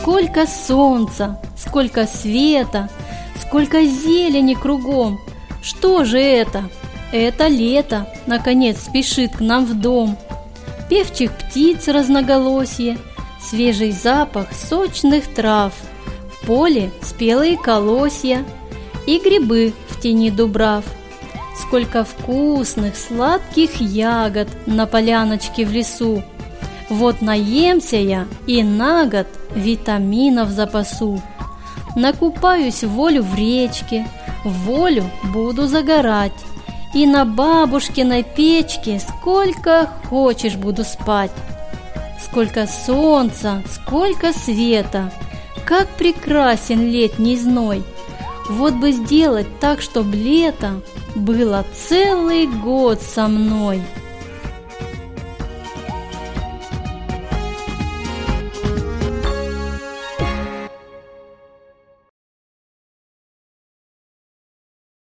Сколько солнца, сколько света, сколько зелени кругом. Что же это? Это лето, наконец, спешит к нам в дом. Певчих птиц разноголосье, свежий запах сочных трав, в поле спелые колосья и грибы в тени дубрав. Сколько вкусных, сладких ягод на поляночке в лесу. Вот наемся я и на год витаминов запасу. Накупаюсь в волю в речке, в волю буду загорать. И на бабушкиной печке сколько хочешь буду спать. Сколько солнца, сколько света, как прекрасен летний зной. Вот бы сделать так, чтоб лето было целый год со мной.